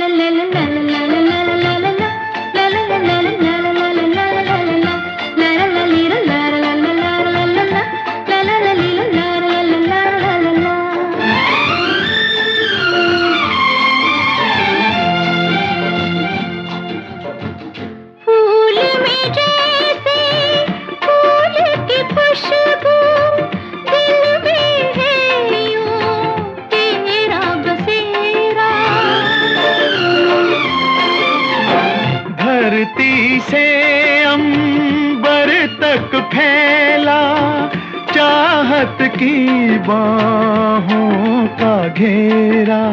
धरती से अंबर तक फैला चाहत की बाहों का घेरा।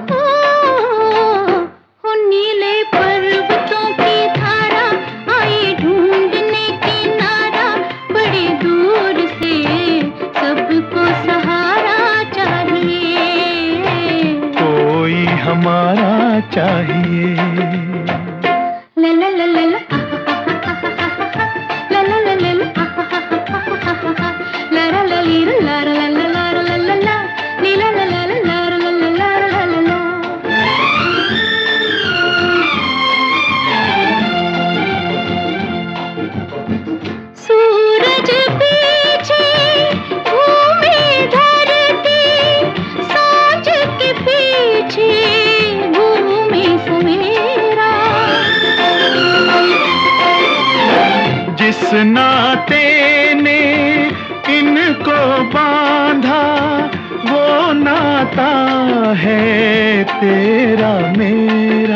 नीले पर्वतों की धारा आई ढूंढने किनारा, बड़ी दूर से सबको सहारा चाहिए, कोई हमारा चाहिए। ला ला ला ला ला ला ला ला ला ला ला ला ली ला ला ला ला ला ला ला ला ली ला ला ला ला ला ला ला ला ला। सूरज पीछे घूमे धरती, सांझ के पीछे घूमे सवेरा। जिस नाते ने इनको बांधा वो नाता है तेरा मेरा।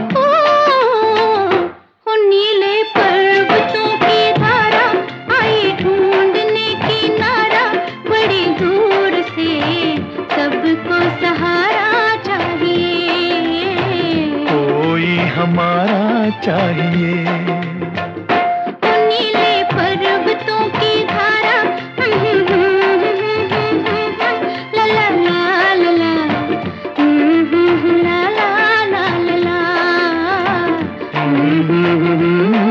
नीले पर्वतों की धारा आई ढूंढने किनारा, बड़ी दूर से सबको सहारा चाहिए, कोई हमारा चाहिए। नीले पर्वतों की धारा ला ला ला ला ला ला ला ला ला ला।